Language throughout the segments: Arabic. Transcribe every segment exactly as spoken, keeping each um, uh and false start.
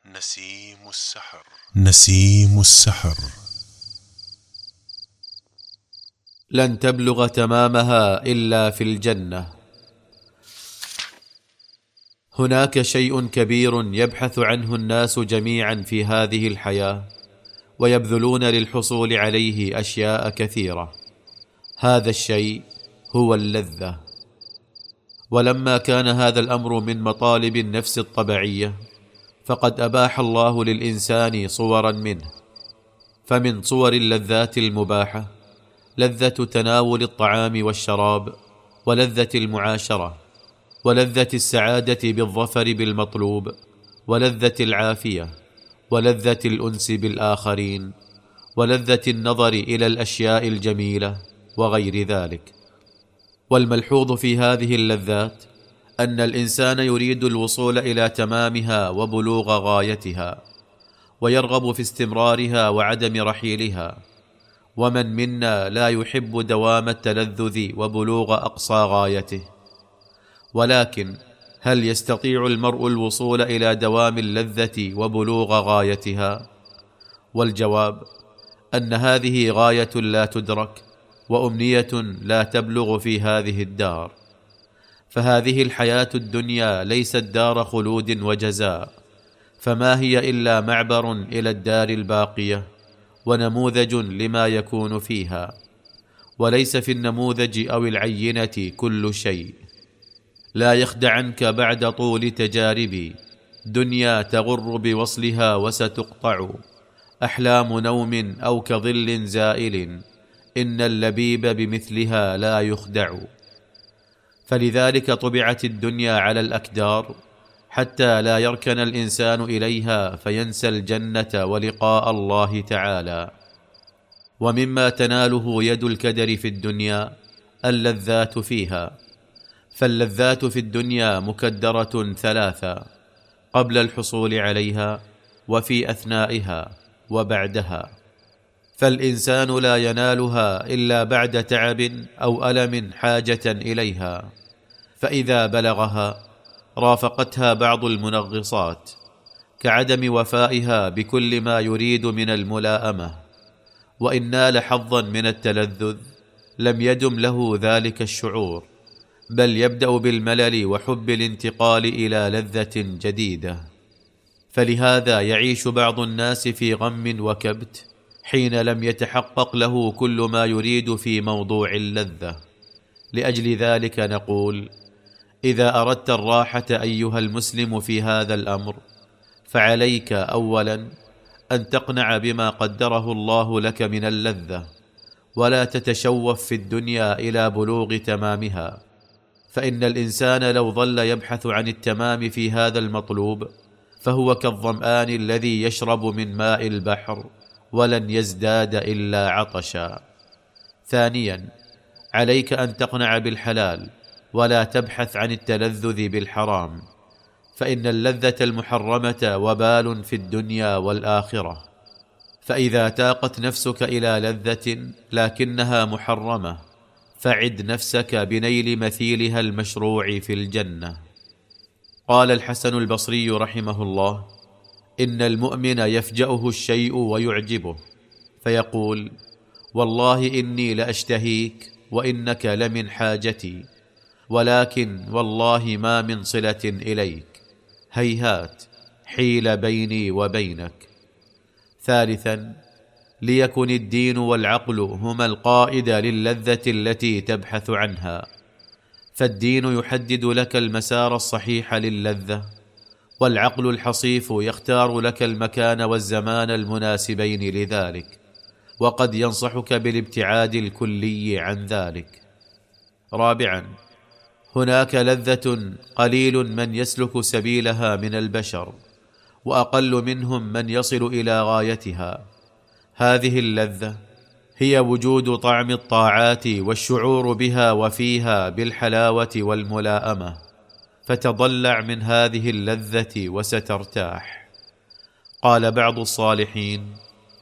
نسيم السحر. نسيم السحر. لن تبلغ تمامها إلا في الجنة. هناك شيء كبير يبحث عنه الناس جميعا في هذه الحياة، ويبذلون للحصول عليه أشياء كثيرة. هذا الشيء هو اللذة. ولما كان هذا الأمر من مطالب النفس الطبيعية، فقد أباح الله للإنسان صورا منه. فمن صور اللذات المباحة لذة تناول الطعام والشراب، ولذة المعاشرة، ولذة السعادة بالظفر بالمطلوب، ولذة العافية، ولذة الأنس بالآخرين، ولذة النظر إلى الأشياء الجميلة، وغير ذلك. والملحوظ في هذه اللذات أن الإنسان يريد الوصول إلى تمامها وبلوغ غايتها، ويرغب في استمرارها وعدم رحيلها. ومن منا لا يحب دوام التلذذ وبلوغ أقصى غايته؟ ولكن هل يستطيع المرء الوصول إلى دوام اللذة وبلوغ غايتها؟ والجواب أن هذه غاية لا تدرك، وأمنية لا تبلغ في هذه الدار. فهذه الحياة الدنيا ليست دار خلود وجزاء، فما هي إلا معبر إلى الدار الباقية، ونموذج لما يكون فيها. وليس في النموذج أو العينة كل شيء. لا يخدعنك بعد طول تجارب، دنيا تغر بوصلها وستقطع. أحلام نوم أو كظل زائل، إن اللبيب بمثلها لا يخدع. فلذلك طبعت الدنيا على الأكدار، حتى لا يركن الإنسان إليها فينسى الجنة ولقاء الله تعالى. ومما تناله يد الكدر في الدنيا اللذات فيها. فاللذات في الدنيا مكدرة ثلاثة: قبل الحصول عليها، وفي أثنائها، وبعدها. فالإنسان لا ينالها إلا بعد تعب أو ألم حاجة إليها، فإذا بلغها رافقتها بعض المنغصات، كعدم وفائها بكل ما يريد من الملائمة. وإن نال حظا من التلذذ لم يدم له ذلك الشعور، بل يبدأ بالملل وحب الانتقال إلى لذة جديدة. فلهذا يعيش بعض الناس في غم وكبت حين لم يتحقق له كل ما يريد في موضوع اللذة. لأجل ذلك نقول: إذا أردت الراحة أيها المسلم في هذا الأمر، فعليك أولا أن تقنع بما قدره الله لك من اللذة، ولا تتشوف في الدنيا إلى بلوغ تمامها. فإن الإنسان لو ظل يبحث عن التمام في هذا المطلوب، فهو كالظمآن الذي يشرب من ماء البحر ولن يزداد إلا عطشا. ثانيا، عليك أن تقنع بالحلال، ولا تبحث عن التلذذ بالحرام، فإن اللذة المحرمة وبال في الدنيا والآخرة. فإذا تاقت نفسك إلى لذة لكنها محرمة، فعد نفسك بنيل مثيلها المشروع في الجنة. قال الحسن البصري رحمه الله: إن المؤمن يفجأه الشيء ويعجبه، فيقول: والله إني لأشتهيك وإنك لمن حاجتي، ولكن والله ما من صلة إليك، هيهات حيل بيني وبينك. ثالثا، ليكن الدين والعقل هما القائد للذة التي تبحث عنها. فالدين يحدد لك المسار الصحيح للذة، والعقل الحصيف يختار لك المكان والزمان المناسبين لذلك، وقد ينصحك بالابتعاد الكلي عن ذلك. رابعا، هناك لذة قليل من يسلك سبيلها من البشر، وأقل منهم من يصل إلى غايتها. هذه اللذة هي وجود طعم الطاعات والشعور بها وفيها بالحلاوة والملائمة. فتضلع من هذه اللذة وسترتاح. قال بعض الصالحين: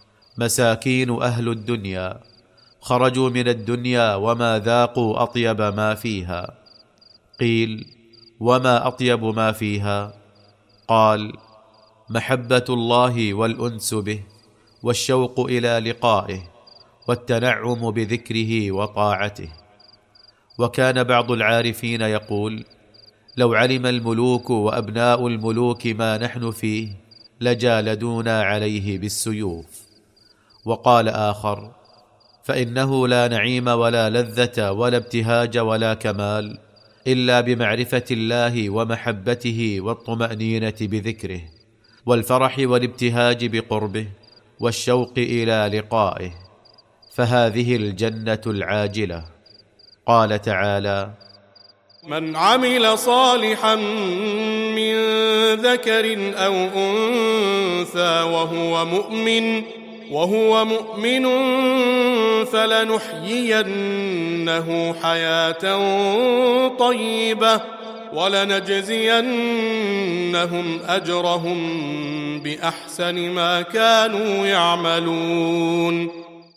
مساكين أهل الدنيا خرجوا من الدنيا وما ذاقوا أطيب ما فيها. قيل: وما أطيب ما فيها؟ قال: محبة الله والأنس به، والشوق إلى لقائه، والتنعم بذكره وطاعته. وكان بعض العارفين يقول: لو علم الملوك وأبناء الملوك ما نحن فيه لجالدونا عليه بالسيوف. وقال آخر: فإنه لا نعيم ولا لذة ولا ابتهاج ولا كمال إلا بمعرفة الله ومحبته والطمأنينة بذكره، والفرح والابتهاج بقربه، والشوق إلى لقائه، فهذه الجنة العاجلة. قال تعالى: من عمل صالحا من ذكر أو أنثى وهو مؤمن وهو مؤمن فلنحيينه حياة طيبة ولنجزينهم أجرهم بأحسن ما كانوا يعملون.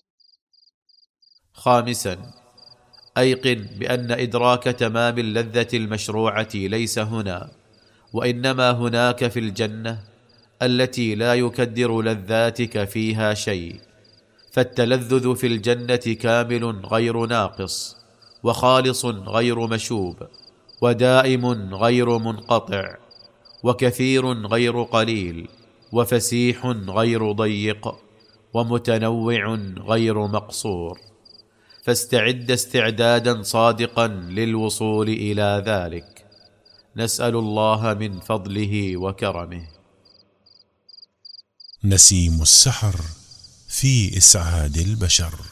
خامسا: أيقن بأن إدراك تمام اللذة المشروعة ليس هنا، وإنما هناك في الجنة التي لا يكدر لذاتك فيها شيء. فالتلذذ في الجنة كامل غير ناقص، وخالص غير مشوب، ودائم غير منقطع، وكثير غير قليل، وفسيح غير ضيق، ومتنوع غير مقصور. فاستعد استعدادا صادقا للوصول إلى ذلك. نسأل الله من فضله وكرمه. نسيم السحر في إسعاد البشر.